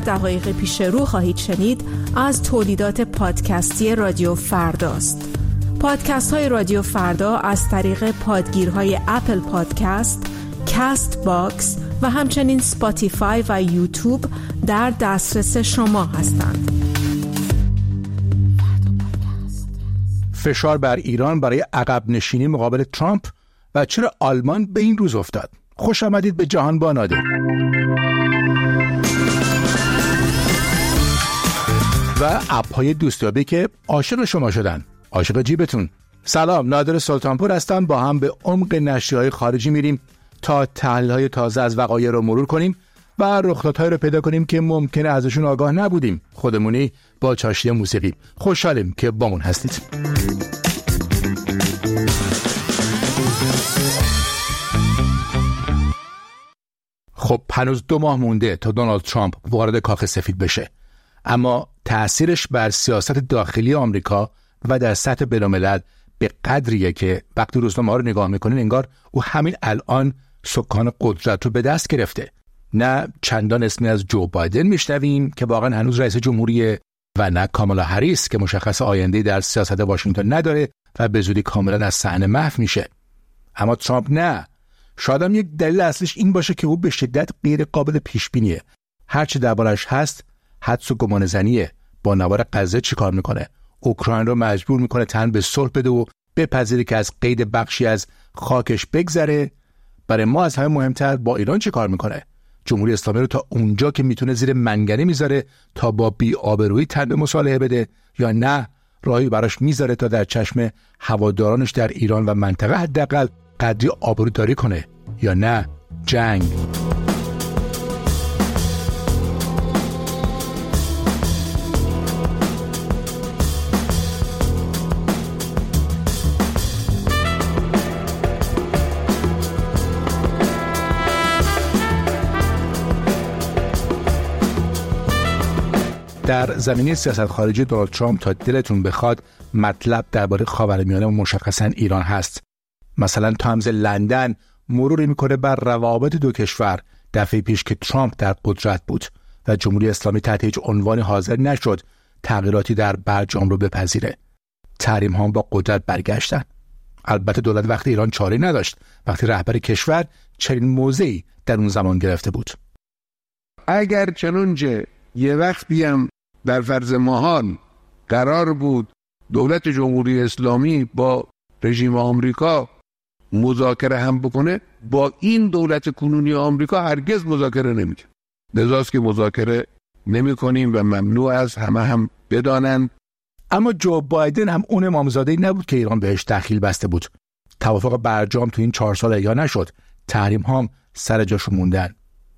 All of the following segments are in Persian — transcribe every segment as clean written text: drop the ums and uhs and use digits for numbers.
دقایق پیش رو خواهید شنید از تولیدات پادکستی رادیو فرداست. پادکست های رادیو فردا از طریق پادگیرهای اپل پادکست، کست باکس و همچنین سپاتیفای و یوتیوب در دسترس شما هستند. فشار بر ایران برای عقب نشینی مقابل ترامپ و چرا آلمان به این روز افتاد. خوش آمدید به جهان با نادر و اپ‌های دوستیابی که عاشق شما شدن، عاشق جیبتون. سلام، نادر سلطانپور هستم. با هم به عمق نشریه‌های خارجی میریم تا تحلیل‌های تازه از وقایع رو مرور کنیم و رخدادهایی رو پیدا کنیم که ممکنه ازشون آگاه نبودیم. خودمونی با چاشنی موسیقی. خوشحالیم که با من هستید. خب هنوز 2 ماه مونده تا دونالد ترامپ وارد کاخ سفید بشه، اما تأثیرش بر سیاست داخلی آمریکا و در سطح بین‌الملل به قدریه که وقتی روزنامه‌ها رو نگاه میکنین انگار او همین الان سکان قدرت رو به دست گرفته. نه چندان اسمی از جو بایدن میشنویم که واقعا هنوز رئیس جمهوریه و نه کامالا هریس که مشخص آینده در سیاست واشنگتن نداره و به زودی کاملا از صحنه محو میشه. اما ترامپ نه. شاید هم یک دلیل اصلیش این باشه که او به شدت غیر قابل پیش بینیه. هر چه دربارش هست حدس و گمان زنیه. با نوار غزه چی کار میکنه؟ اوکراین رو مجبور میکنه تن به صلح بده و بپذیره که از قید بخشی از خاکش بگذره. برای ما از همه مهمتر با ایران چی کار میکنه؟ جمهوری اسلامی رو تا اونجا که میتونه زیر منگنه میذاره تا با بی‌آبرویی تن به مصالحه بده، یا نه راهی براش میذاره تا در چشم هوادارانش در ایران و منطقه حداقل قدری آبروداری کنه، یا نه جنگ. در زمینه سیاست خارجی دونالد ترامپ تا دلتون بخواد مطلب درباره خاورمیانه و مشخصاً ایران هست. مثلا تایمز لندن مروری میکنه بر روابط دو کشور دفعه پیش که ترامپ در قدرت بود و جمهوری اسلامی تحت هیچ عنوانی حاضر نشد تغییراتی در برجام رو بپذیره. تحریم ها با قدرت برگشتن. البته دولت وقتی ایران چاره نداشت وقتی رهبر کشور چنین موضعی در اون زمان گرفته بود. اگر چنانچه یه وقت بیام در فرض محال قرار بود دولت جمهوری اسلامی با رژیم آمریکا مذاکره هم بکنه، با این دولت کنونی آمریکا هرگز مذاکره نمیکنه. لذاست که مذاکره نمی کنیم و ممنوع از همه هم بدانند. اما جو بایدن هم اون امامزاده‌ای نبود که ایران بهش دخیل بسته بود. توافق برجام تو این 4 سال احیا نشد. تحریم هم سر جاشو موندن.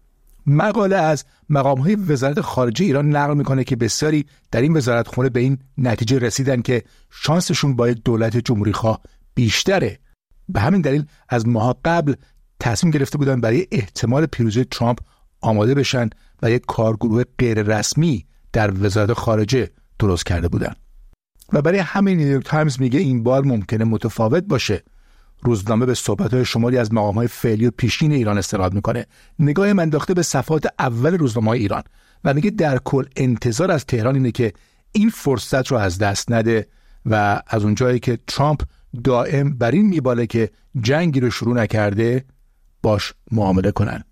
مقاله از مقام‌های وزارت خارجه ایران نقل میکنه که بسیاری در این وزارتخونه به این نتیجه رسیدن که شانسشون با یک دولت جمهوری‌خواه بیشتره. به همین دلیل از ماها قبل تصمیم گرفته بودن برای احتمال پیروزی ترامپ آماده بشن و یک کارگروه غیر رسمی در وزارت خارجه درست کرده بودن. و برای همین نیویورک تایمز میگه این بار ممکنه متفاوت باشه. روزنامه به صحبت‌های شماری از مقام‌های فعلی و پیشین ایران استناد میکنه. نگاه من انداخته به صفحات اول روزنامه‌های ایران و میگه در کل انتظار از تهران اینه که این فرصت رو از دست نده و از اونجایی که ترامپ دائم بر این میباله که جنگی رو شروع نکرده باش معامله کنن.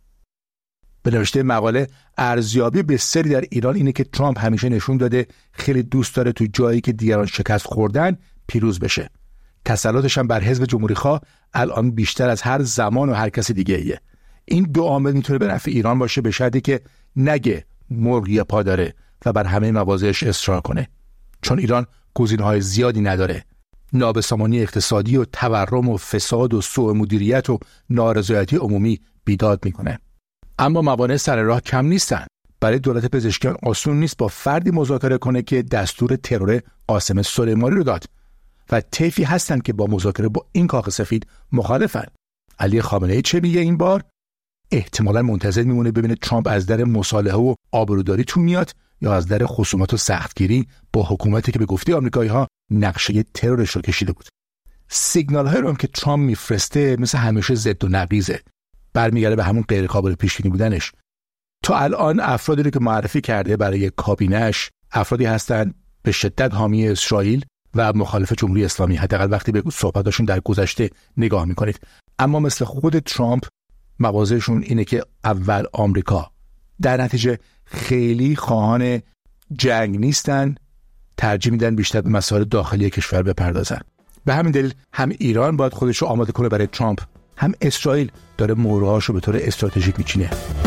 به نوشته مقاله ارزیابی بسیاری در ایران اینه که ترامپ همیشه نشون داده خیلی دوست داره تو جایی که دیگران شکست خوردن پیروز بشه. تسلطش هم بر حزب جمهوری‌خواه الان بیشتر از هر زمان و هر کسی دیگه ایه. این 2 عامل میتونه به نفع ایران باشه به شرطی که نگه مرغ یه پا داره و بر همه مواضعش اصرار کنه. چون ایران گزینه‌های زیادی نداره. نابسامانی اقتصادی و تورم و فساد و سوء مدیریت و نارضایتی عمومی بیداد میکنه. اما موانع سر راه کم نیستن. برای دولت پزشکیان آسون نیست با فردی مذاکره کنه که دستور ترور قاسم سلیمانی رو داد و طیفی هستن که با مذاکره با این کاخ سفید مخالفن. علی خامنه‌ای چه میگه این بار؟ احتمالاً منتظر میمونه ببینه ترامپ از در مصالحه و آبروداری تو میاد یا از در خصومت و سختگیری با حکومتی که به گفته آمریکایی‌ها نقشه ترورش رو کشیده بود. سیگنال‌هایی رو که ترامپ میفرسته مثل همیشه ضد و نقیضه. برمیگرده به همون غیر قابل پیش بینی بودنش. تا الان افرادی رو که معرفی کرده برای کابینه‌اش افرادی هستند به شدت حامی اسرائیل و مخالف جمهوری اسلامی، حداقل وقتی به صحبتاشون در گذشته نگاه میکنید. اما مثل خود ترامپ مواضعشون اینه که اول آمریکا، در نتیجه خیلی خواهان جنگ نیستن، ترجیح میدن بیشتر به مسائل داخلی کشور بپردازن. به همین دلیل هم ایران باید خودش رو آماده کنه برای ترامپ، هم اسرائیل داره مهرهاش رو به طور استراتژیک میچینه.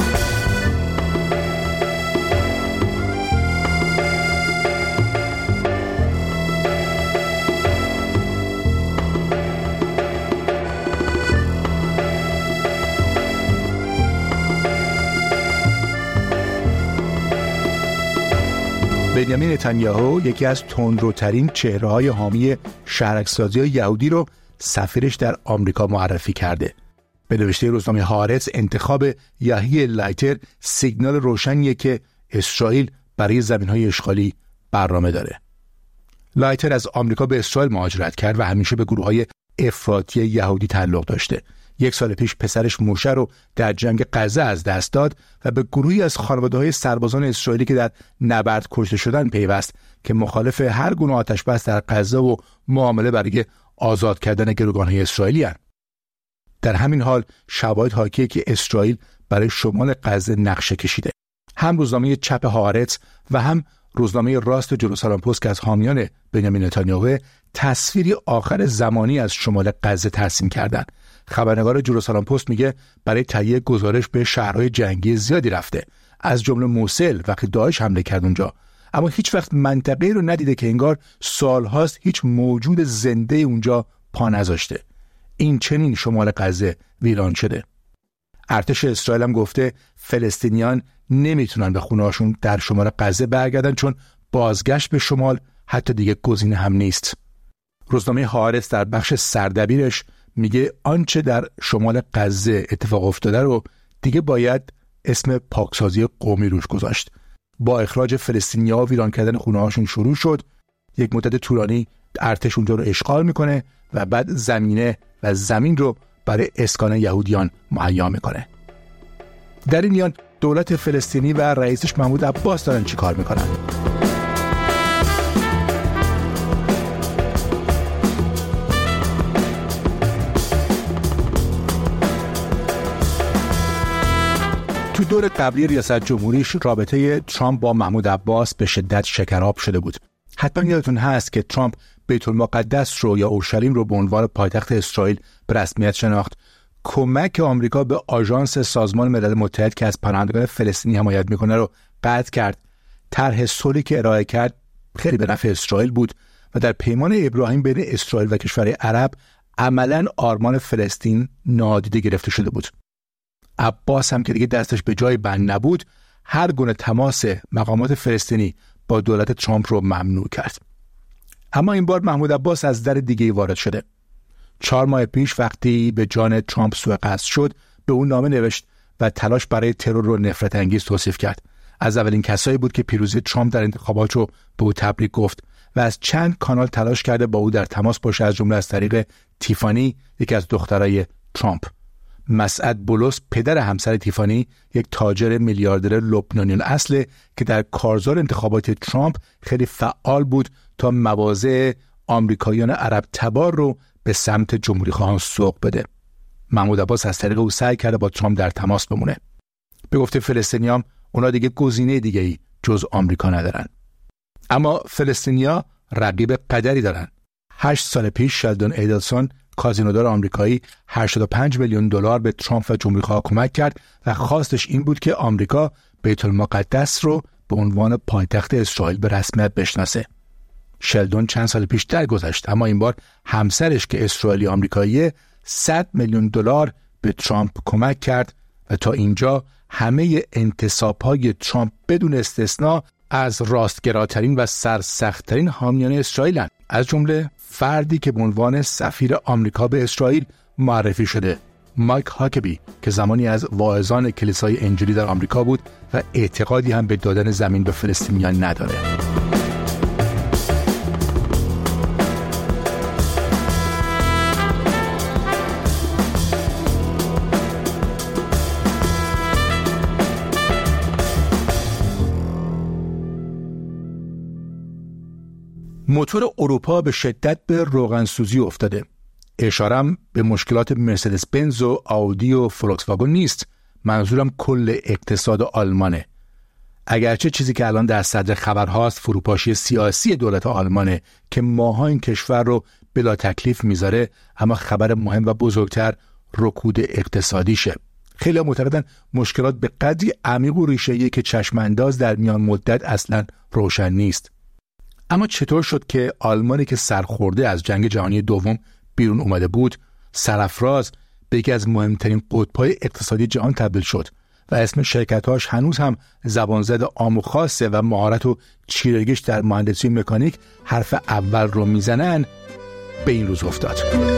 بنیامین نتانیاهو یکی از تندروترین چهره‌های حامی شهرک‌سازی یهودی رو سفیرش در آمریکا معرفی کرده. به نوشته روزنامه هارتز انتخاب یاهی لایتر سیگنال روشنیه که اسرائیل برای زمین‌های اشغالی برنامه داره. لایتر از آمریکا به اسرائیل مهاجرت کرد و همیشه به گروه‌های افراطی یهودی تعلق داشته. 1 سال پیش پسرش موشه رو در جنگ غزه از دست داد و به گروهی از خانواده‌های سربازان اسرائیلی که در نبرد کشته شدن پیوست که مخالف هر گونه آتش‌بس در غزه و معامله برای آزاد کردن گروگان‌های اسرائیلی هستند. در همین حال شواهد حاکیه که اسرائیل برای شمال غزه نقشه کشیده. هم روزنامه چپ هارتز و هم روزنامه راست جروسالم پست که از حامیان بنیامین نتانیاهو تصویری آخر زمانی از شمال غزه ترسیم کردند. خبرنگار جروسالم پست میگه برای تهیه گزارش به شهرهای جنگی زیادی رفته، از جمله موصل وقتی داعش حمله کرد اونجا، اما هیچ وقت منطقه‌ای رو ندیده که انگار سالهاست هیچ موجود زنده اونجا پا نذاشته. این چنین شمال غزه ویران شده. ارتش اسرائیل هم گفته فلسطینیان نمیتونن به خونه‌هاشون در شمال غزه برگردن چون بازگشت به شمال حتی دیگه گزینه هم نیست. روزنامه هارتز در بخش سردبیرش میگه آنچه در شمال غزه اتفاق افتاده رو دیگه باید اسم پاکسازی قومی روش گذاشت. با اخراج فلسطینی‌ها و ویران کردن خونه‌هاشون شروع شد. یک مدت طولانی ارتش اونجا رو اشغال میکنه و بعد زمینه و زمین رو برای اسکان یهودیان مهیا میکنه. در این میان دولت فلسطینی و رئیسش محمود عباس دارن چی کار میکنن؟ تو دور قبلی ریاست جمهوریش رابطه ترامپ با محمود عباس به شدت شکراب شده بود. حتما یادتون هست که ترامپ بیت المقدس رو یا اورشلیم رو به عنوان پایتخت اسرائیل به رسمیت شناخت. کمک آمریکا به آژانس سازمان ملل متحد که از پناهندگان فلسطینی حمایت میکنه رو قطع کرد. طرح صلحی که ارائه کرد خیلی به نفع اسرائیل بود و در پیمان ابراهیم بین اسرائیل و کشورهای عرب عملاً آرمان فلسطین نادیده گرفته شده بود. عباس هم که دیگه دستش به جای بند نبود، هر گونه تماس مقامات فلسطینی با دولت ترامپ رو ممنوع کرد. اما این بار محمود عباس از در دیگه‌ای وارد شده. 4 ماه پیش وقتی به جان ترامپ سوء قصد شد، به اون نامه نوشت و تلاش برای ترور رو نفرت انگیز توصیف کرد. از اولین کسایی بود که پیروزی ترامپ در انتخابات رو به او تبریک گفت و از چند کانال تلاش کرده با او در تماس باشه، از جمله از طریق تیفانی، یکی از دخترای ترامپ. مسعد بولس پدر همسر تیفانی یک تاجر میلیاردر لبنانی الاصل که در کارزار انتخابات ترامپ خیلی فعال بود تا مواضع آمریکاییان عرب تبار رو به سمت جمهوری خواهان سوق بده. محمود عباس از طریق او سعی کرده با ترامپ در تماس بمونه. به گفته فلسطینیام اونا دیگه گزینه دیگه‌ای جز آمریکا ندارن. اما فلسطینیا رقیب قدری دارن. 8 سال پیش شلدون ایدلسون کازینودار آمریکایی $85 میلیون به ترامپ و جمهوری‌خواه کمک کرد و خواستش این بود که آمریکا بیت المقدس رو به عنوان پایتخت اسرائیل به رسمیت بشناسه. شلدون چند سال پیش درگذشت، اما این بار همسرش که اسرائیلی آمریکایی $100 میلیون به ترامپ کمک کرد و تا اینجا همه انتصاب‌های ترامپ بدون استثنا از راستگراترین و سرسخت‌ترین حامیان اسرائیلن، از جمله فردی که به عنوان سفیر آمریکا به اسرائیل معرفی شده، مایک هاکبی، که زمانی از واعظان کلیسای انجیلی در آمریکا بود و اعتقادی هم به دادن زمین به فلسطینیان نداره. موتور اروپا به شدت به روغنسوزی افتاده. اشارم به مشکلات مرسدس بنز و آودی و فولکس واگن نیست. منظورم کل اقتصاد آلمانه. اگرچه چیزی که الان در صدر خبرهاست فروپاشی سیاسی دولت آلمانه که ماها این کشور رو بلا تکلیف میذاره، اما خبر مهم و بزرگتر رکود اقتصادیشه. خیلی معتقدن مشکلات به قدری عمیق و ریشه‌ایه که چشم انداز در میان مدت اصلا روشن نیست. اما چطور شد که آلمانی که سرخورده از جنگ جهانی دوم بیرون اومده بود، سرافراز به یکی از مهمترین قطب‌های اقتصادی جهان تبدیل شد و اسم شرکت‌هاش هنوز هم زبانزد عام و خاصه و مهارت و چیرگیش در مهندسی مکانیک حرف اول رو میزنن، به این روز افتاد.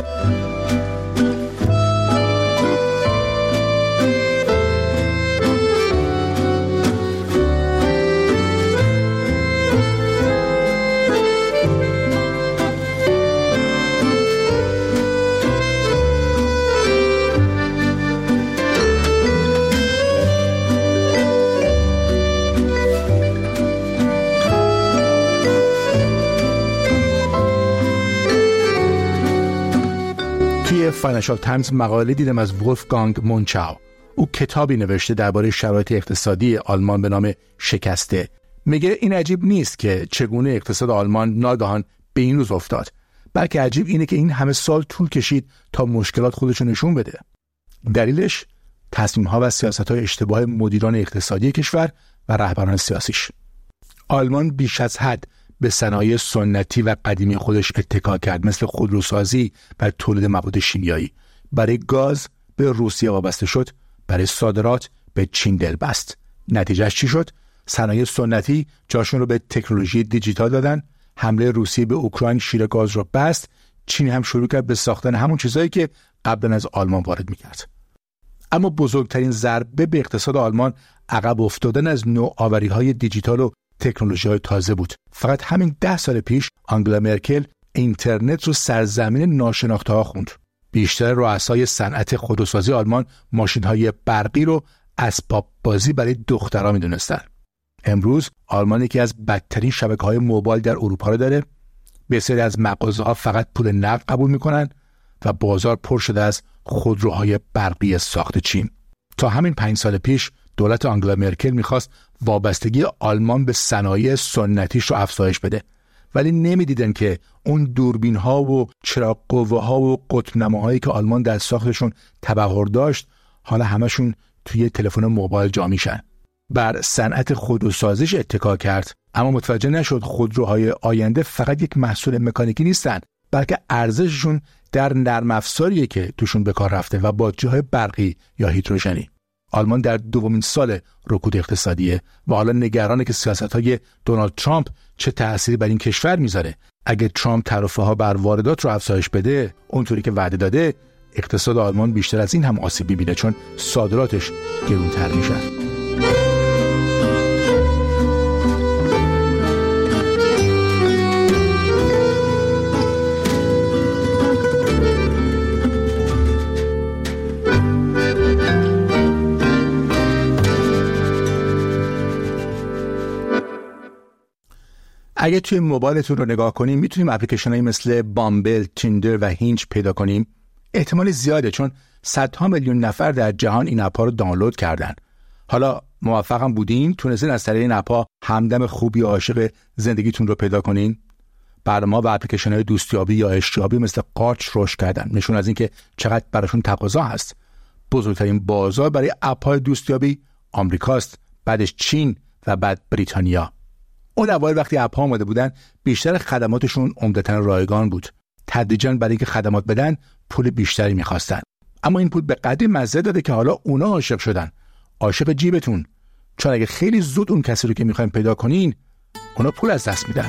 فاینانشال تایمز مقاله دیدم از ولفگانگ مونچاو. او کتابی نوشته درباره شرایط اقتصادی آلمان به نام شکسته. میگه این عجیب نیست که چگونه اقتصاد آلمان ناگهان به این روز افتاد، بلکه عجیب اینه که این همه سال طول کشید تا مشکلات خودشو نشون بده. دلیلش تصمیم‌ها و سیاست‌های اشتباه مدیران اقتصادی کشور و رهبران سیاسیش. آلمان بیش از حد به صنایع سنتی و قدیمی خودش اتکا کرد، مثل خودروسازی و تولید مواد شیمیایی. برای گاز به روسیه وابسته شد، برای صادرات به چین دل بست. نتیجهش چی شد؟ صنایع سنتی جاشون رو به تکنولوژی دیجیتال دادن، حمله روسیه به اوکراین شیر گاز رو بست، چین هم شروع کرد به ساختن همون چیزایی که قبلا از آلمان وارد می‌کرد. اما بزرگترین ضربه به اقتصاد آلمان عقب افتادن از نوآوری‌های دیجیتال و تکنولوژی‌های تازه بود. فقط همین 10 سال پیش آنگلا مرکل اینترنت رو سرزمین ناشناخته‌ها خوند. بیشتر رؤسای صنعت خودروسازی آلمان ماشین‌های برقی رو اسباب بازی برای دخترها می‌دونستن. امروز آلمان یکی از بدترین شبکه‌های موبایل در اروپا رو داره. بسیاری از مغازه‌ها فقط پول نقد قبول می‌کنن و بازار پر شده از خودروهای برقی ساخت چین. تا همین 5 سال پیش دولت آنگلا مرکل می‌خواست وابستگی آلمان به صنایع سنتیش رو افزایش بده، ولی نمی‌دیدن که اون دوربین‌ها و چراغ قوه‌ها و قطب‌نماهایی که آلمان در ساختشون تبحر داشت حالا همشون توی تلفن موبایل جا میشن. بر صنعت خودروسازیش اتکا کرد، اما متوجه نشد خودروهای آینده فقط یک محصول مکانیکی نیستن، بلکه ارزششون در نرم افزاریه که توشون به کار رفته و باتری‌های برقی یا هیدروژنی. آلمان در دومین سال رکود اقتصادیه و حالا نگرانه که سیاست‌های دونالد ترامپ چه تأثیری بر این کشور میذاره. اگه ترامپ تعرفه‌ها بر واردات رو افزایش بده اونطوری که وعده داده، اقتصاد آلمان بیشتر از این هم آسیب می‌بینه، چون صادراتش گرونتر میشه. اگه توی موبایلتون رو نگاه کنیم میتونیم اپلیکیشن‌هایی مثل بامبل، تیندر و هینج پیدا کنیم. احتمال زیاده چون صدها میلیون نفر در جهان این اپ‌ها رو دانلود کردن. حالا موفقم بودین تونستین از طریق این اپ‌ها همدم خوبی و عاشق زندگیتون رو پیدا کنین. برنامه‌ها و اپلیکیشن‌های دوستیابی یا اشتیابی مثل قارچ رشد کردن، نشون از این که چقدر براشون تقاضا هست. بزرگترین بازار برای اپ‌های دوستیابی آمریکاست، بعدش چین و بعد بریتانیا. اون اوایل وقتی اپ‌ها اومده بودن بیشتر خدماتشون عمدتاً رایگان بود. تدریجاً برای اینکه خدمات بدن پول بیشتری می‌خواستن. اما این پول به قدری مزه داده که حالا اونا عاشق شدن. عاشق جیبتون. چون اگه خیلی زود اون کسی رو که می‌خواید پیدا کنین، اونا پول از دست میدن.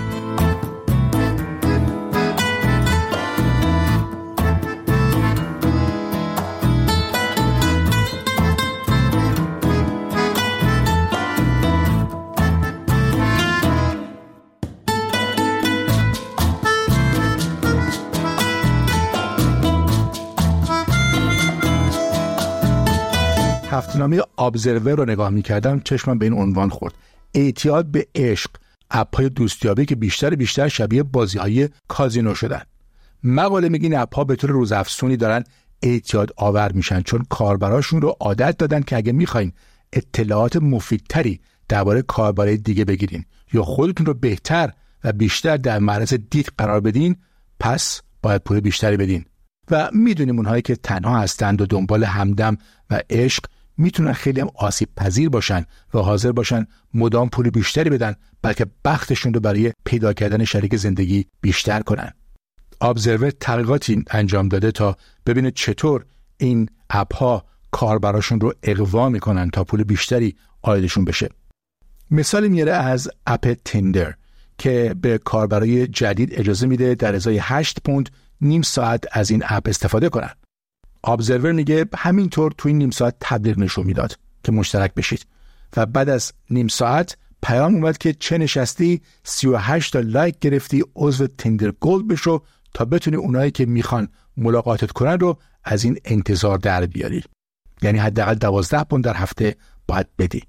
هفته‌نامه ابزرور رو نگاه می‌کردم، چشمم به این عنوان خورد: اعتیاد به عشق، اپ‌های دوستیابی که بیشتر شبیه بازی‌های کازینو شدن. مقاله میگه این اپ‌ها به طور روزافزونی دارن اعتیاد آور میشن، چون کاربراشون رو عادت دادن که اگه میخواین اطلاعات مفیدتری درباره کاربرای دیگه بگیرین یا خودتون رو بهتر و بیشتر در معرض دید قرار بدین، پس باید پول بیشتری بدین. و میدونیم اونهایی که تنها هستند و دنبال همدم و عشق میتونن خیلی هم آسیب پذیر باشن و حاضر باشن مدام پول بیشتری بدن، بلکه بختشون رو برای پیدا کردن شریک زندگی بیشتر کنن. ابزرور تحقیقاتی انجام داده تا ببینه چطور این اپ‌ها کاربراشون رو اغوا میکنن تا پول بیشتری عایدشون بشه. مثالی میاره از اپ تیندر که به کاربرای جدید اجازه میده در ازای 8 پوند نیم ساعت از این اپ استفاده کنن. ابزرور میگه همینطور تو این نیم ساعت تبلیغ نشون میداد که مشترک بشید و بعد از نیم ساعت پیام اومد که چه نشستی 38 تا لایک گرفتی، عضو تیندر گولد بشو تا بتونی اونایی که میخوان ملاقاتت کنن رو از این انتظار در بیاری. یعنی حداقل 12 پوند در هفته باید بدی.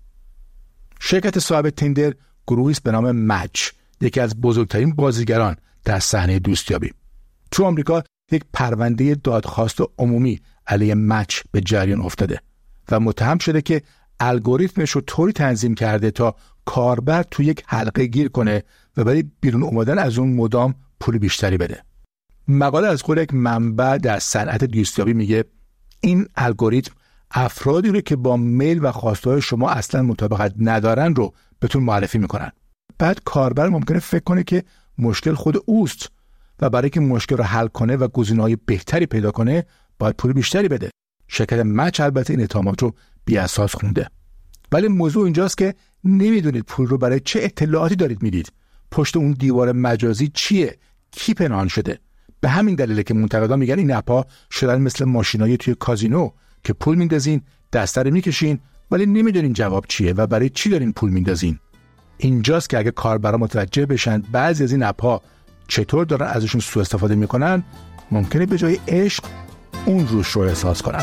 شرکت صاحب تیندر گروهی است به نام مچ، یکی از بزرگترین بازیگران در صحنه دوستیابی. تو آمریکا یک پرونده دادخواست عمومی علیه مچ به جریان افتاده و متهم شده که الگوریتمش رو طوری تنظیم کرده تا کاربر تو یک حلقه گیر کنه و برای بیرون اومدن از اون مدام پول بیشتری بده. مقاله از قول یک منبع در صنعت دوستیابی میگه این الگوریتم افرادی رو که با میل و خواسته‌های شما اصلا مطابقت ندارن رو بهتون معرفی میکنن. بعد کاربر ممکنه فکر کنه که مشکل خود اوست و برای که مشکل رو حل کنه و گزینه‌های بهتری پیدا کنه باید پول بیشتری بده. شرکت مچ البته این اتهامات رو بی‌اساس خونده. ولی موضوع اینجاست که نمیدونید پول رو برای چه اطلاعاتی دارید میدید. پشت اون دیوار مجازی چیه؟ کی پنهان شده؟ به همین دلیله که منتقدان میگن این اپ‌ها شدن مثل ماشینای توی کازینو که پول میندازین، دسته رو میکشین ولی نمیدونین جواب چیه و برای چی دارین پول میندازین. اینجاست که اگه کاربرا متوجه بشن بعضی از این اپ‌ها چطور دارن ازشون سوء استفاده میکنن، ممکنه به جای عشق اون روش رو احساس کنن.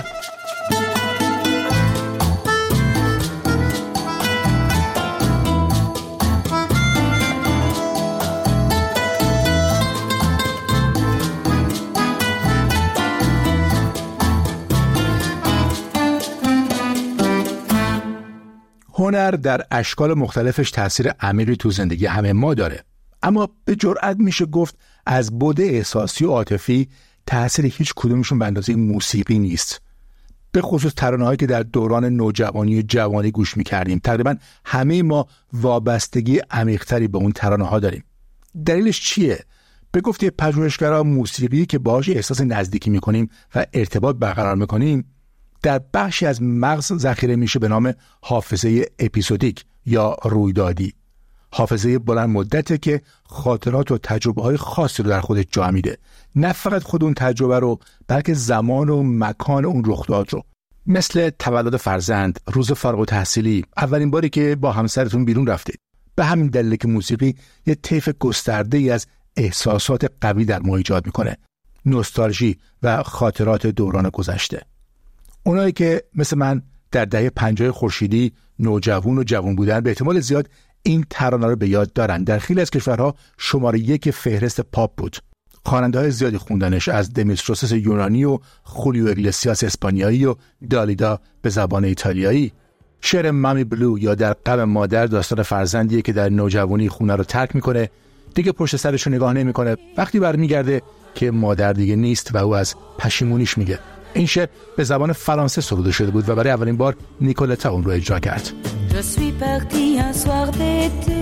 هنر در اشکال مختلفش تأثیر عمیقی تو زندگی همه ما داره، اما به جرئت میشه گفت از بعد احساسی و عاطفی تأثیر هیچ کدومشون به اندازه موسیقی نیست. به خصوص ترانه‌هایی که در دوران نوجوانی و جوانی گوش می‌کردیم، تقریبا همه ما وابستگی عمیق‌تری به اون ترانه‌ها داریم. دلیلش چیه؟ به گفته پژوهشگرا موسیقی که باهاش احساس نزدیکی می‌کنیم و ارتباط برقرار می‌کنیم در بخشی از مغز ذخیره میشه به نام حافظه اپیزودیک یا رویدادی. حافظه بلند مدته که خاطرات و تجربه‌های خاصی رو در خودش جا میده. نه فقط خود اون تجربه رو، بلکه زمان و مکان اون رخداد رو. مثل تولد فرزند، روز فارغ التحصیلی، اولین باری که با همسرتون بیرون رفتید. به همین دلیل که موسیقی یه طیف گسترده‌ای از احساسات قوی در ما ایجاد میکنه. نوستالژی و خاطرات دوران گذشته. اونایی که مثل من در دهه 50 خورشیدی نوجوان و جوان بودن به احتمال زیاد این ترانه رو به یاد دارن. در خیلی از کشورها شماره 1 فهرست پاپ بود. خواننده‌های زیادی خوندنش، از دمیستروسس یونانی و خولیو اگلسیاس اسپانیایی و دالیدا به زبان ایتالیایی. شعر مامی بلو یا در غم مادر داستان فرزندیه که در نوجوانی خونه رو ترک میکنه، دیگه پشت سرش رو نگاه نمیکنه، وقتی برمیگرده که مادر دیگه نیست و او از پشیمونیش میگه. این شعر به زبان فرانسه سروده شده بود و برای اولین بار نیکولتا اون رو اجرا کرد. Je suis parti un soir d'été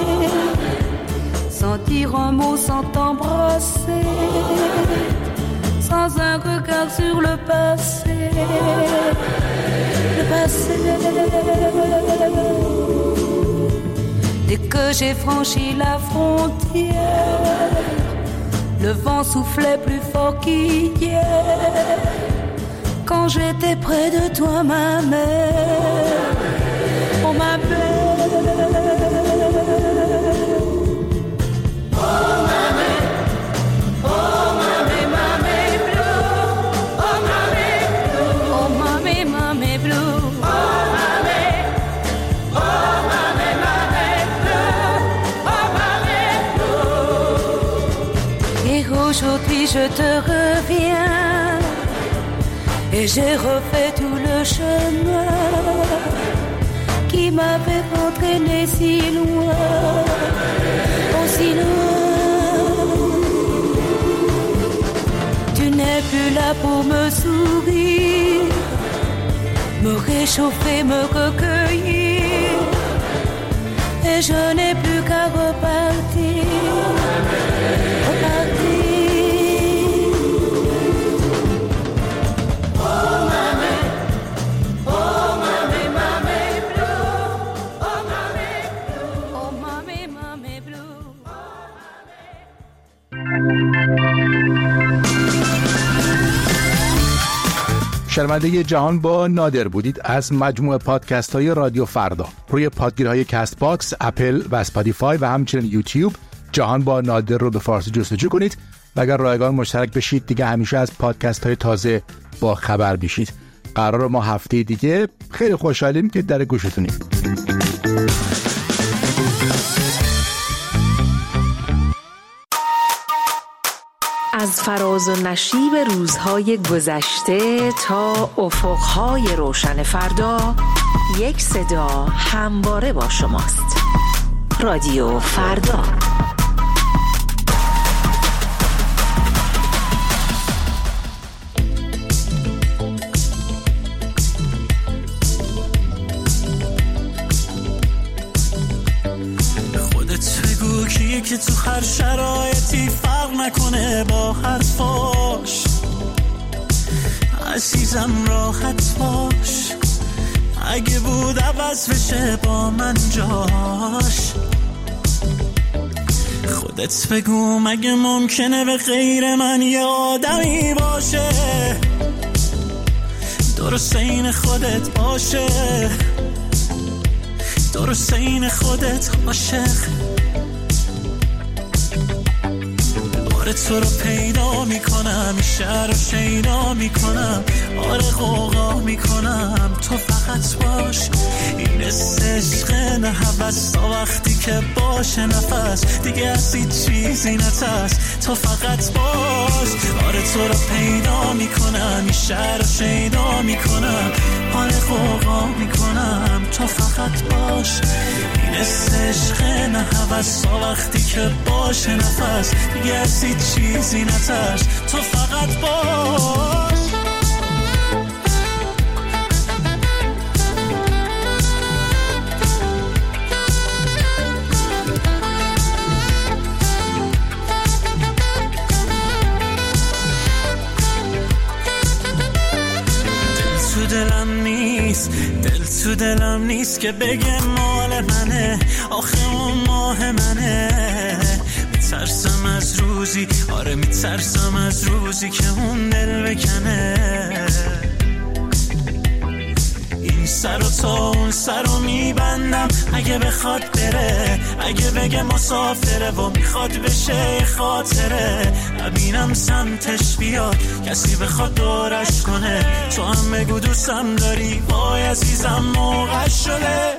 sans dire un mot, sans t'embrasser, sans un regard sur le passé, le passé. Dès que j'ai franchi la frontière, le vent soufflait plus fort qu'hier. Quand j'étais près de toi, ma mère, oh ma mère, oh ma mère, oh ma mère, ma mère bleu, oh ma mère bleu, oh ma mère, ma mère bleu, oh ma mère, oh ma mère, ma mère bleu, oh Mais aujourd'hui je te reviens et j'ai refait tout le chemin qui m'avait entraîné si loin, aussi loin. Tu n'es plus là pour me sourire, me réchauffer, me recueillir, et je n'ai plus qu'à repartir, repartir. Oh mamé, oh mamé, mamé blue, oh mamé blue, oh mamé, mamé blue. شنونده جهان با نادر بودید از مجموعه پادکست های رادیو فردا. روی پادگیرهای کست باکس، اپل و اسپاتیفای و همچنین یوتیوب جهان با نادر رو به فارسی جستجو کنید و اگر رایگان مشترک بشید دیگه همیشه از پادکست های تازه با خبر بشید. قرار ما هفته دیگه خیلی خوشحالیم که در گوشتونیم. از فراز و نشیب روزهای گذشته تا افقهای روشن فردا، یک صدا همواره با شماست. رادیو فردا. کیه که تو هر شرایطی فرق نکنه با حرفاش، عزیزم راحت باش، اگه بود عوض بشه با من جاش. خودت بگو مگه ممکنه به غیر من یه آدمی باشه درست این خودت باشه، درست این خودت عاشق. آره تو رو پیدا میکنم، شهر رو شیدا میکنم، آره غوغا میکنم، تو فقط باش. این عشق نه هوس تا وقتی که باشه نفس دیگه از هیچ چیزی نترس، تو فقط باش. آره تو رو پیدا میکنم، شهر رو شیدا میکنم، آره غوغا میکنم، تو فقط باش. این عشق نه هوس تا وقتی که باشه نفس دیگه از هیچ چیزی نترس، تو فقط باش. دل تو دلم نیست که بگه مال منه، آخه اون ماه منه. میترسم از روزی، آره میترسم از روزی که اون دل بکنه. این سر و تا اون سر رو میبندم اگه بخواد بره، اگه بگه مسافره و میخواد بشه خاطره. نبینم سمتش بیاد کسی بخواد دورش کنه، تو هم بگو دوستم داری، وای عزیزم موقع شده.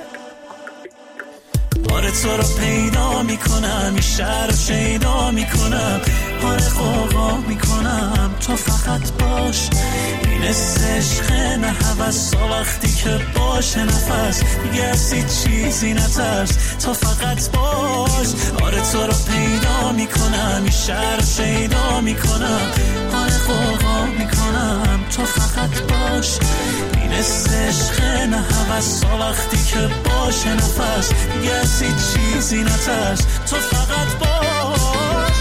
آره تو رو پیدا میکنم، این شهر رو شیدا میکنم، آره غوغا میکنم، تو فقط باش. این عشق نه هوس تا وقتی که باشه نفس دیگه از هیچ چیزی نترس، تو فقط باش. آره تو رو پیدا میکنم، این شهر رو شیدا میکنم، آره غوغا میکنم، تو فقط باش. این عشق نه هوس تا وقتی که باشه نفس دیگه از هیچ چیزی نترس، تو فقط باش.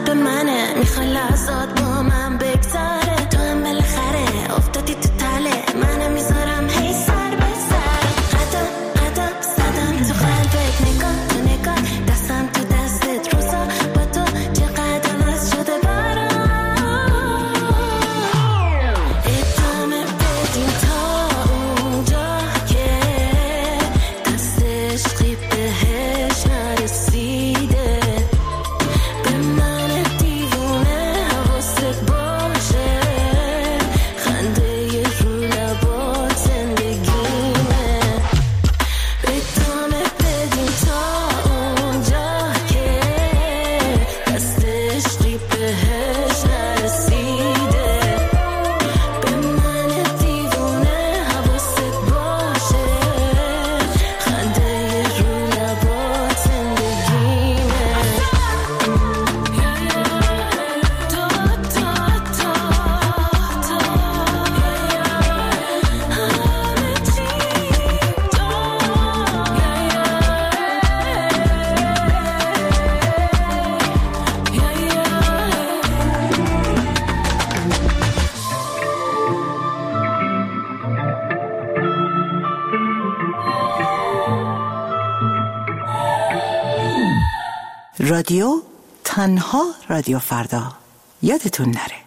به منه، میخوای لحظات با من بگذره، تو هم بالاخره افتادی تو تله منو میذارم هی سر به سر، قدم زدم تو قلبت، نگاه تو نگاه، دستم تو دستت، روزا با تو چقدر عوض شده برام، ادامه بدیم تا اونجا که دست عشقی بهش نرسیده، به من دیوونه حواست باشه، خنده رو لبات زندگیمه، ادامه بدیم تا اونجا که دست عشقی بهش نرسیده، به من دیوونه حواست باشه، خنده رو لبات زندگیمه. رادیو تنها رادیو فردا، یادتون نره.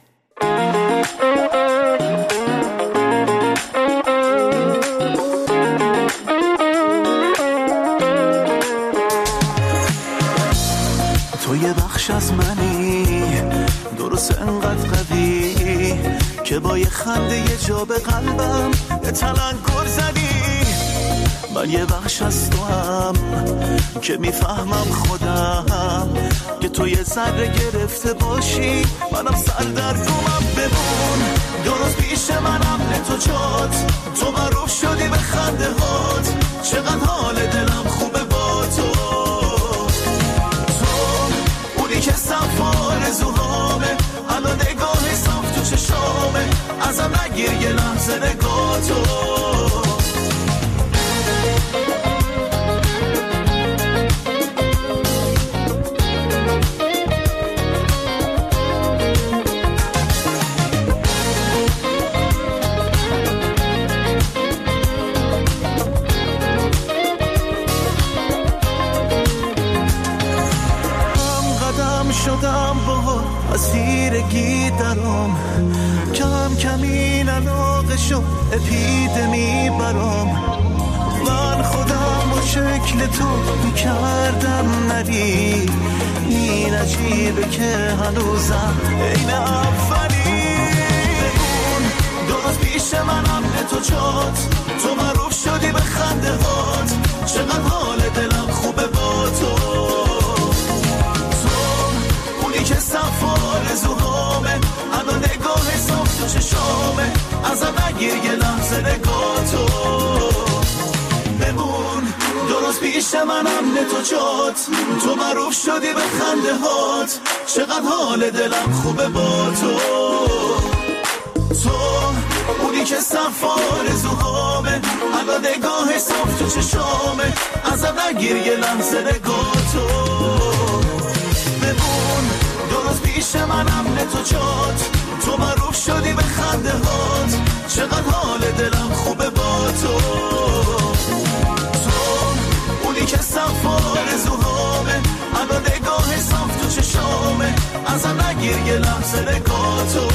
تو یه بخش از منی، درست انقدر قوی که با یه خنده یه جا به قلبم یه تلنگر زدی. من یه بخش از تو هم که میفهمم خودم که تو یه ذره گرفته باشی، منم سر در گمم. بمون درست پیش منم، نه تو جات، تو معروف شدی به خنده هات، چقدر حال دلم خوبه با تو، اونی که صف آرزوهامه، الان نگاه صاف تو چشامه، ازم نگیر یه لحظه نگاه تو. شدم با اسیرگی درام، کم کم این علاقه شد اپیدمی برام، من خودم با شکل تو میکردم نری، این عجیبه که هنوزم این اولی. بمون درست پیش منم، نه تو جات، تو معروف شدی به خنده هات، چقدر حال دلم خوبه با تو، که صف آرزوهامه، الان نگاه صاف تو چشامه، ازم نگیر یه لحظه نگاه تو. بمون درست پیش منم، نه تو جات، تو معروف شدی به خنده هات، چقدر حال دلم خوبه با تو، اونی که صف آرزوهامه، الان نگاه صاف تو چشامه، ازم نگیر یه لحظه نگاه تو. بمون درست پیش منم، نه تو جات، تو معروف شدی به خنده هات، چقدر حال دلم خوبه با تو، اونی که صف آرزوهامه، الان نگاه صاف تو چشامه، ازم نگیر یه لحظه نگاه تو.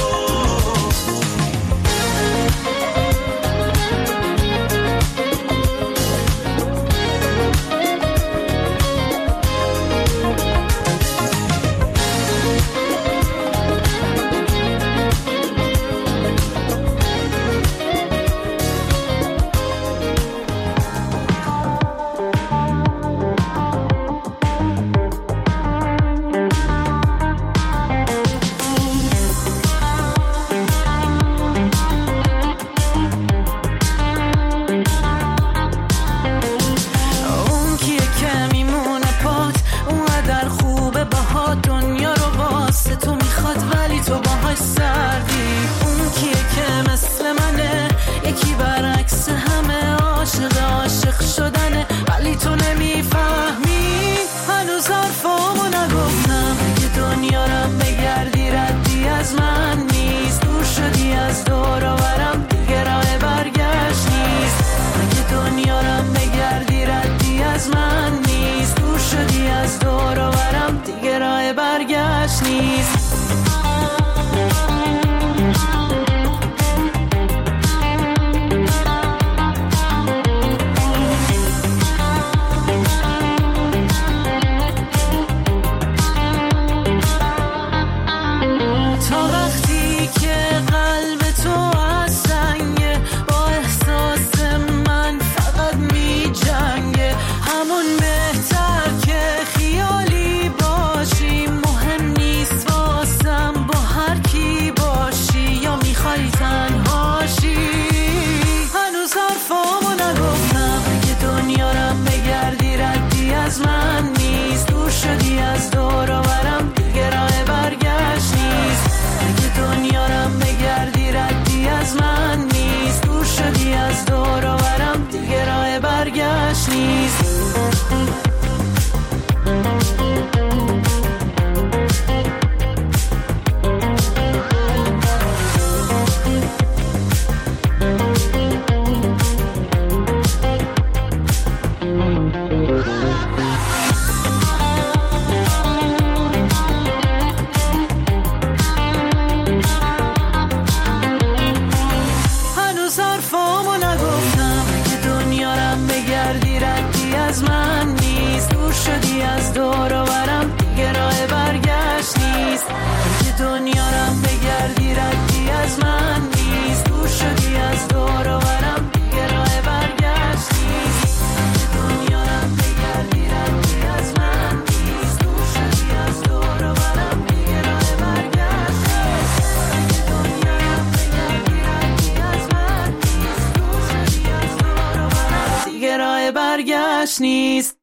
جاش نیست.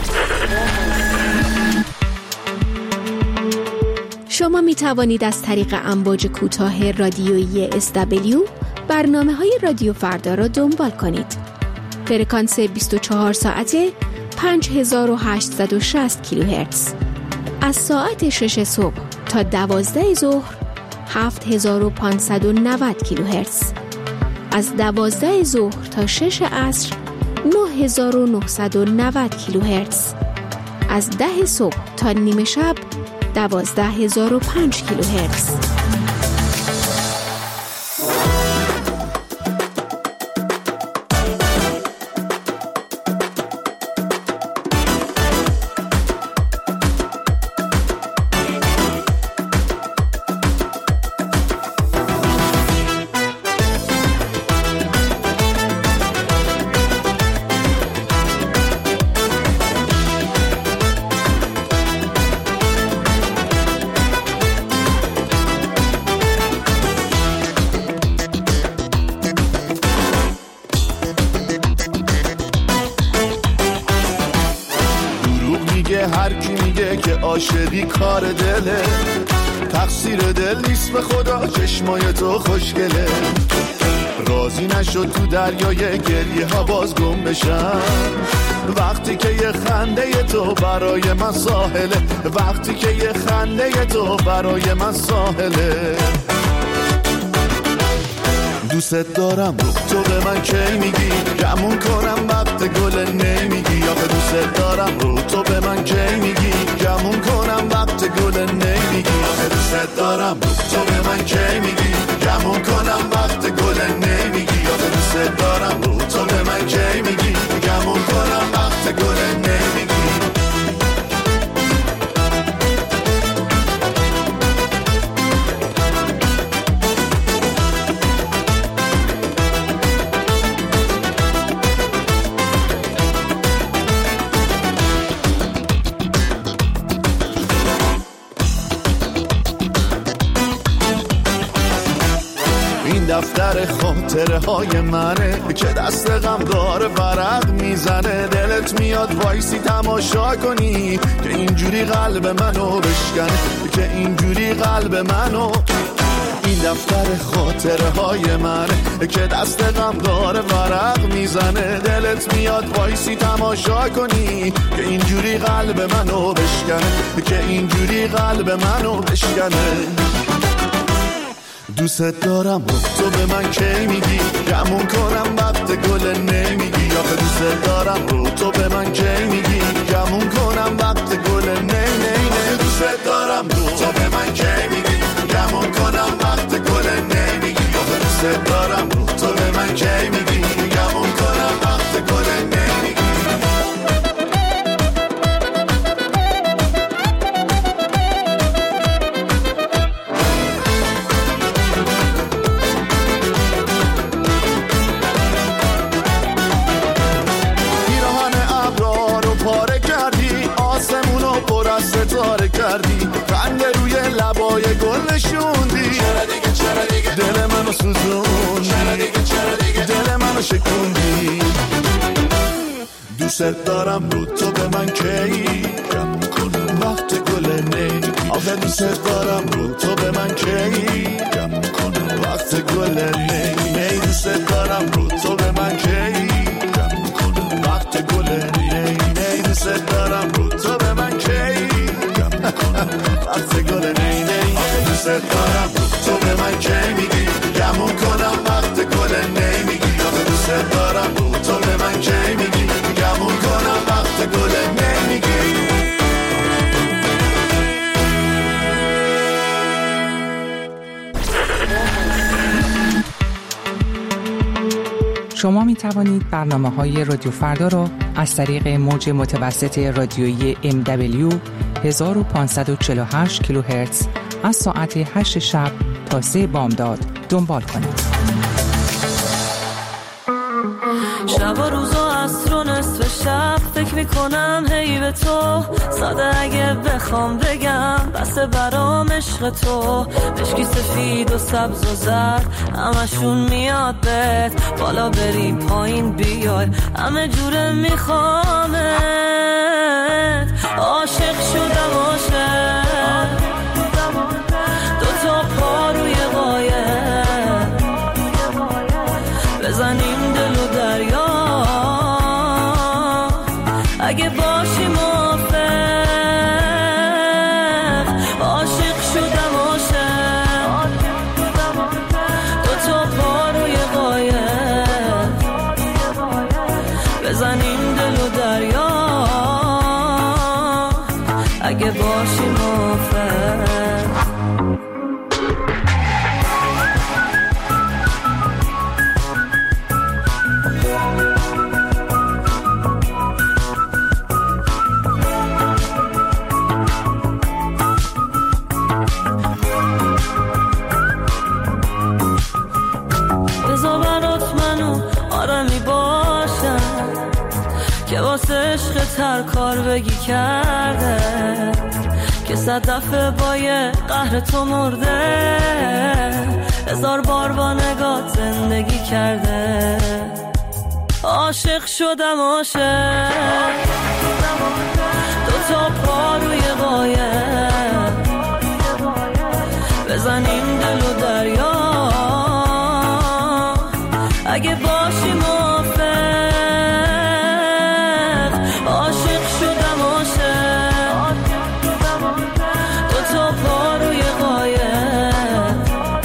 شما می توانید از طریق امواج کوتاه رادیویی SW برنامه‌های رادیو فردا را دنبال کنید. فرکانس 24 ساعته 5860 کیلوهرتز. از ساعت 6 صبح تا 12 ظهر 7590 کیلوهرتز. از 12 ظهر تا 6 عصر 9990 کیلوهرتز. از 10 صبح تا نیمه شب 12005 کیلوهرتز. هر کی میگه که عاشقی کار دله، تقصیر دل نیست به خدا، چشمای تو خوشگله. راضی نشد تو دریای گریه ها باز گم بشم، وقتی که یه خنده تو برای من ساحله، وقتی که یه خنده تو برای من ساحله. دوست دارم رو تو به من کی میگی، گمون کنم وقت گل نمیگی. آخه دوست دارم رو تو به من کی میگی، گمون کنم وقت گل نمیگی. آخه دوست دارم رو تو به من کی میگی، گمون کنم وقت گل نمیگی. آخه دوست دارم رو تو به من کی میگی، گمون کنم وقت گل نمیگی. دفتر خاطره های منه که دست غمدار ورق میزنه. دلت میاد وایسی تماشا کنی که اینجوری قلب منو بشکنه، که اینجوری قلب منو. این دفتر خاطره های منه که دست غمدار ورق میزنه. دلت میاد وایسی تماشا کنی که اینجوری قلب منو بشکنه، که اینجوری قلب منو بشکنه. دوست دارم تو به من کی میگی، گمون کنم وقت گل نمیگی. آخه دوست دارم رو تو به من کی میگی، گمون کنم وقت گل نمیگی. دوست دارم رو تو به من کی میگی، گمون کنم وقت گل نمیگی. آخه دوست دارم رو تو به من کی میگی، گمون کنم وقت گل نمیگی. ستاره کردی، خنده روی لبای گل نشوندی. چرا دیگه دل منو سوزوندی، دل منو شکوندی. دوست دارم رو تو به من کی، گم کنم وقت گل نمیگی. آخه دوست دارم رو تو به من کی، گم کنم وقت گل نمیگی. دوست دارم رو تو به من کی، گم کنم وقت گل نمیگی. دوست دارم رو تو به من کی، وقت گل نمیگی. دوست دارم تو به من کی میگی، گمون کنم وقت گل نمیگی. آخه دوست دارم تو به من کی میگی، گمون کنم وقت گل نمیگی. شما می توانید برنامه‌های رادیو فردا را از طریق موج متوسط رادیویی MW 1548 کیلوهرتز از ساعت 8 شب تا 3 بامداد دنبال کنید. شب و روز و عصر و نصف شب فکر میکنم هی به تو، ساده اگه بخوام بگم بسه برام عشق تو. مشکی سفید و سبز و زرد همشون میاد بهت، بالا بری پایین بیای همه جوره میخوامت. عاشق شدم عاشق، دوتا پا روی قایق، بزنیم دل و دریا اگه باشی موافق. عاشق شدم عاشق، دوتا پا روی قایق، بزنیم دل و دریا اگه باشی موافق. که واسه عشق تر کار بگی کرده، که 100 دفعه با یه قهر تو مرده، 1000 بار با نگات زندگی کرده. عاشق شدم عاشق، دوتا پا روی قایق، بزنیم دل و دریا اگه باشی موافق. عاشق شدم عاشق، دوتا پا روی قایق،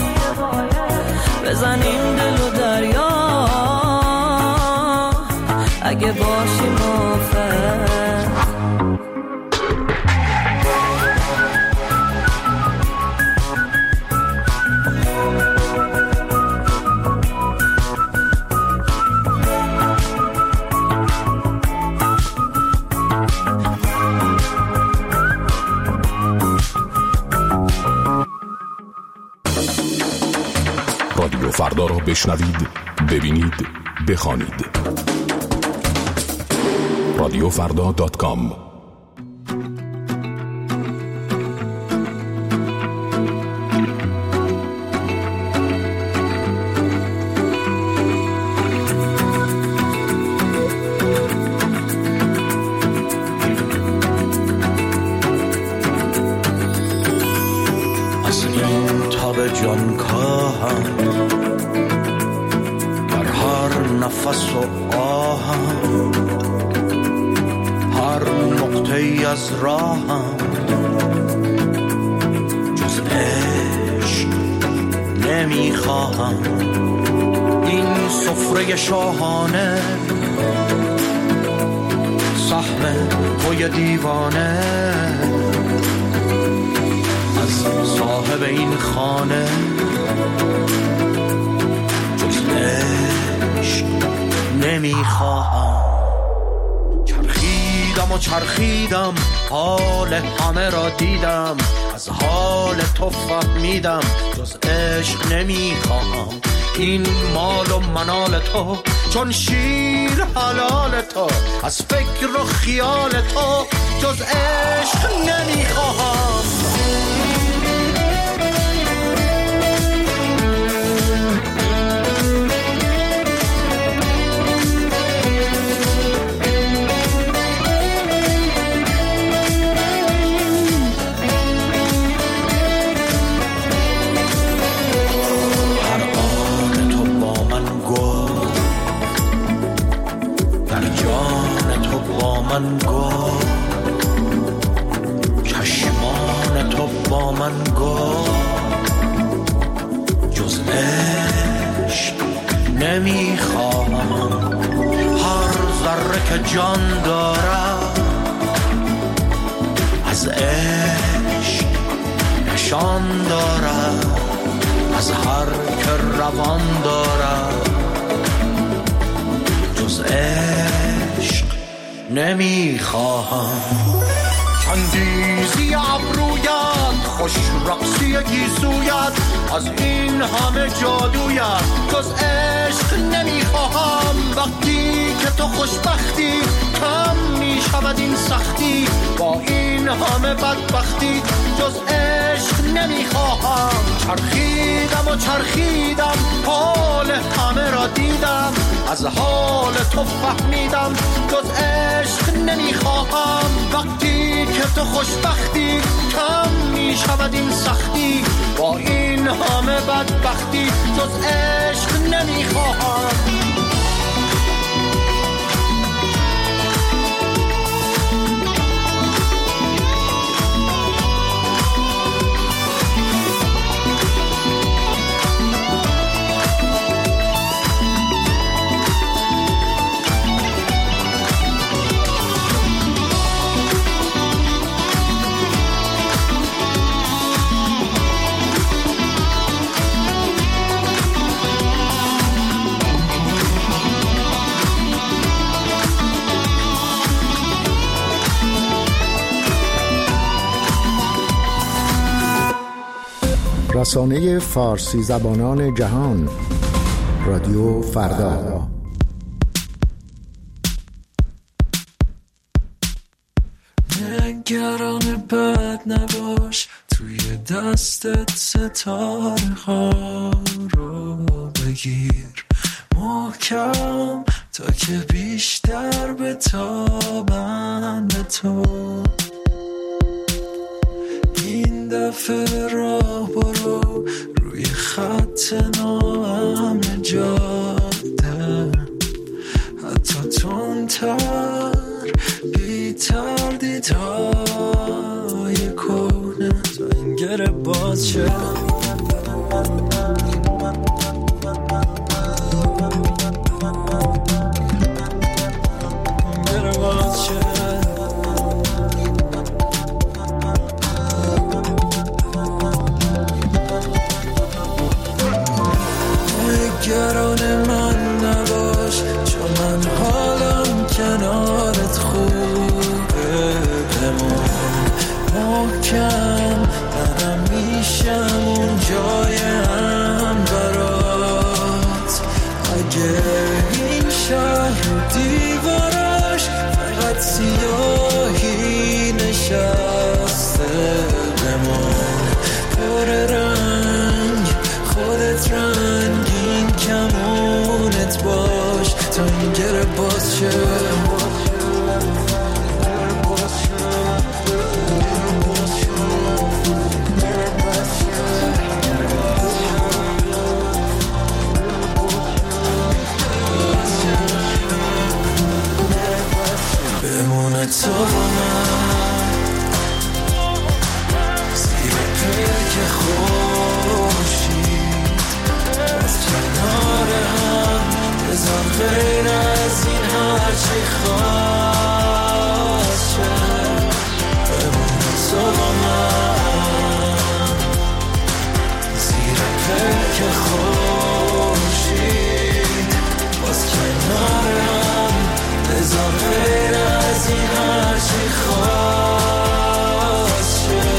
بزنیم دل و دریا اگه باشی موافق. رادیو فردا را بشنوید، ببینید، بخوانید. رادیوفردا.com. از این تاب جان کاهم، در هر نفس و آهم، هر نقطه‌ای از راهم، جز عشق نمیخواهم. این سفره شاهانه، سهم توی دیوانه، از صاحب این خانه، جز عشق نمیخواهم. چرخیدم و چرخیدم، حال همه را دیدم، از حال تو فهمیدم، جز عشق نمیخواهم. این مال و منال تو، چون شیر حلال تو، از فکر و خیال تو، جز عشق نمیخواهم. من گفت چشمان تو با من گفت، جز عشق نمیخواهم. هر ذره که جان دارد از عشق نشان دارد، از هر که روان دارد، جز عشق نمیخواهم. خندیزی ابرویت، خوش رقصی گیسویت، از این همه جادویت جز عشق نمیخواهم. وقتی که تو خوشبختی کم میشود این سختی، با این همه بدبختی جز عشق نمیخواهم. چرخیدم و چرخیدم حال همه را دیدم، از حال تو فهمیدم جز عشق نمیخواهم. وقتی که تو خوشبختی کم میشود این سختی، با این همه بدبختی جز عشق نمیخواهم. رسانه فارسی زبانان جهان، رادیو فردا. نگران بد نباش، توی دستت ستاره ها رو بگیر محکم تا که بیشتر بتابن به تو. این دفعه راه برو روی خط ناامن جاده، حتی تندتر بی تردیدهای کهنه تا این گره باز شه. نگران من نباش، چون من حالم کنارت خوبه. بمون محکم، منم میشم اون جایم برات. اگه این شهر و دیواراش فقط سیاهی نشسته، بمون پر رنگ، خودت رنگین کمونت باش تا این گره باز شه. بمونه تو با من زیر پیک خورشید، باز کنار هم بذار غیر از این هرچی خواست شه. بمونه تو با من زیر پیک خورشید، باز کنار هم بذار غیر از این هرچی خواست شه.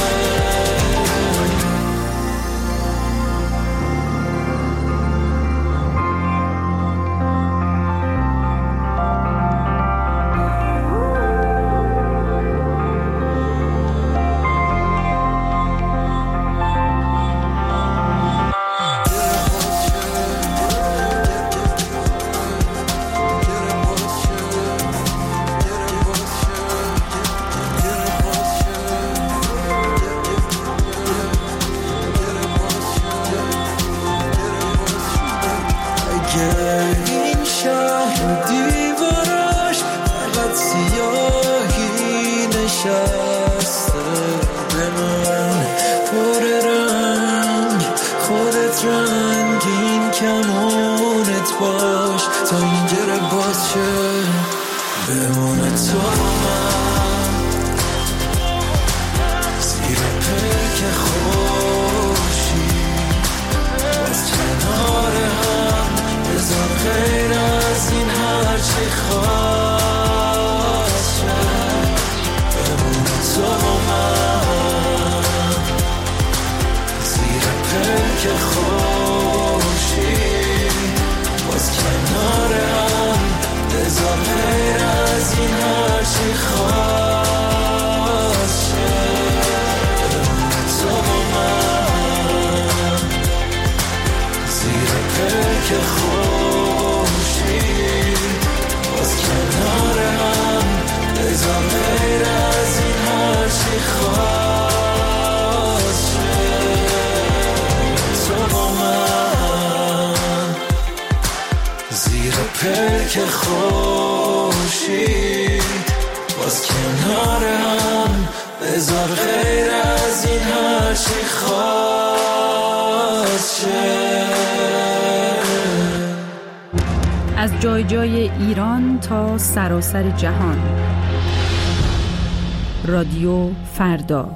این شهر دیواراش فقط سیاهی نشسته، به من پر رنگ، خودت رنگین کمونت باش تا این گره باز شه. بمونه تو من زیر پیک خورشید، باز کنار هم بذار غیر از این هرچی خواست شه. بمونه خورشید باز کنار هم بذار غیر از این هرچی خواست شه تو با من زیر پلک خورشید باز کنار هم بذار غیر از این هرچی خواست شه تو با من زیر پلک خورشید باز کنار هم بذار غیر از این هرچی خواست شه. از جای جای ایران تا سراسر جهان. رادیو فردا.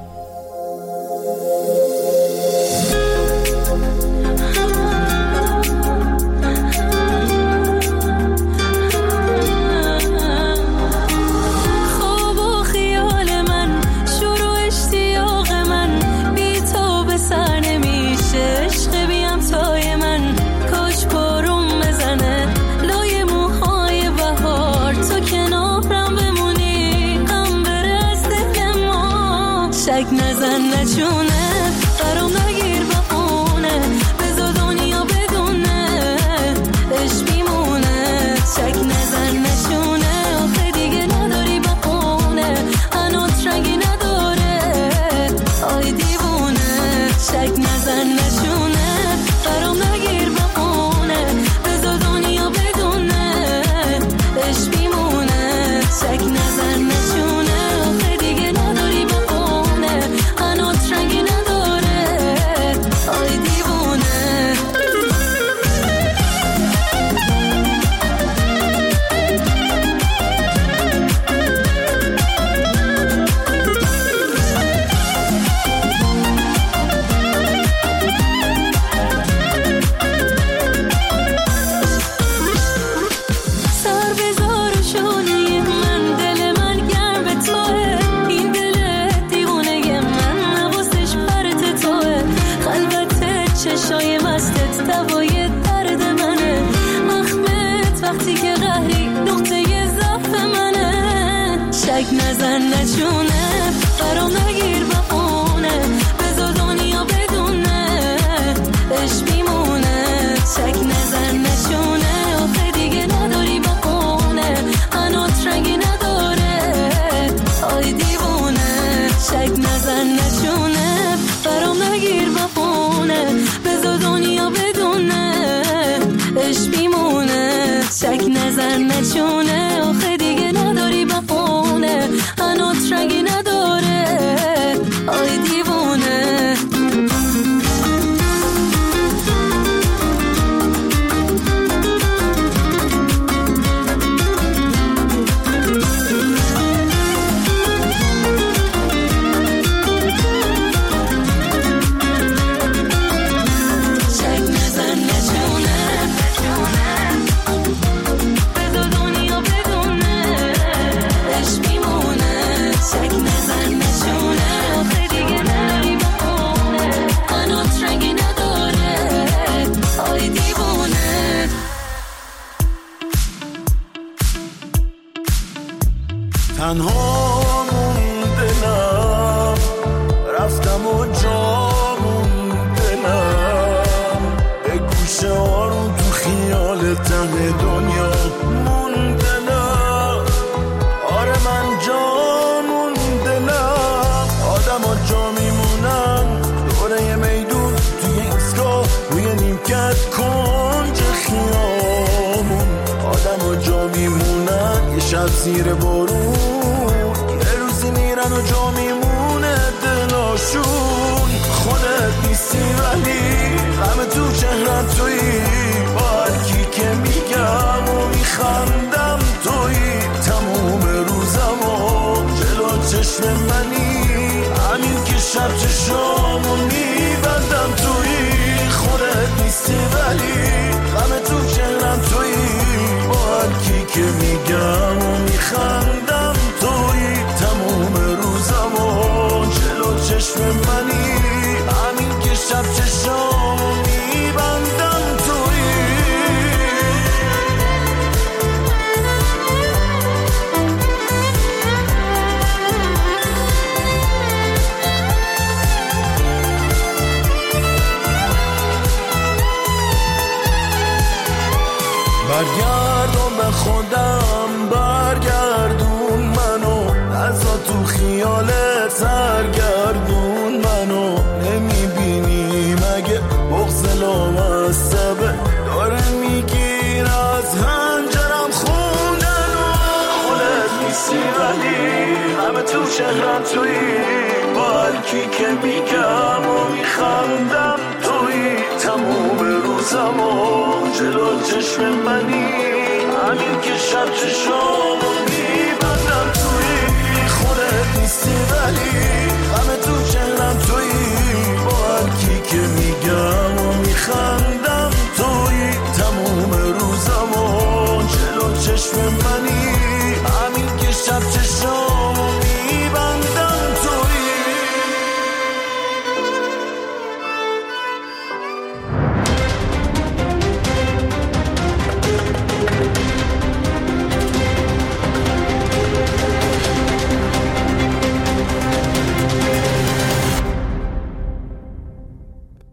شک نزن نچونه برام نگیر بخونه بذار دنیا بدونه عشق میمونه. شک نزن نچونه آخه دیگه نداری بخونه هنوز رنگی نداره آی دیوونه. شک نزن نچونه برام نگیر بخونه بذار دنیا بدونه عشق میمونه. شک نزن نچونه آخه دیگه نداری بخونه هنوز رنگی نداره آی دیوونه. سر بذار و شونه من دل من گرم به توه این دل دیوونه من نوازش پرت توه خلوت چشای مستت دوای درد منه مخمت وقتی که قهری نقطه ضعف منه. شک نزن نچونه برام نگیر بخونه بذار دنیا بدونه عشق میمونه. شک نزن نچونه آخه دیگه نداری بخونه هنوز رنگی نداره آی دیوونه. شک نزن نچونه برام نگیر بخونه بذار دنیا بدونه عشق میمونه. شک نزن نچونه آخه دیگه نداری بخونه هنوز رنگی نداره آی دیوونه. شک نزن نچونه بذار دنیا بدونه عشق میمونه. شک نزن نچونه آخه دیگه نداری بخونه هنوز رنگی نداره آی دیوونه. تنها موندنم رفتم و جا موندنم به گوشه آروم تو خیال ته دنیا موندنم. آره من جا موندنم آدم ها جا میمونن دوره یه میدون توی ایستگاه روی نیمکت کنج خیامون آدم ها جا میمونن یه شب زیر بارون یه روزی میرن و جا میمونه دلاشون. خودت نیستی ولی غم تو چهرت تویی با هر کی که میگم و میخندم تویی تموم روزم و جلو چشم منی همین که شب چشامو میبندم تویی. خودت نیستی ولی غم تو چهرم تویی با هر کی که میگم و میخندم تویی تموم روزم و جلو چشم منی همین که شب چشامو برگردون به خودم، برگردون منو، نزا تو خیالت سرگردون منو. نمیبینی مگه بغض لامصبه داره میگیر از هنجرم خوندنو. خودت نیستی ولی همه تو شهرم تویی، با هرکی که میگم و میخندم تویی. تموم روزم و جلو چشم منی، همین که شب چشامو میبندم تویی. خودت نیستی ولی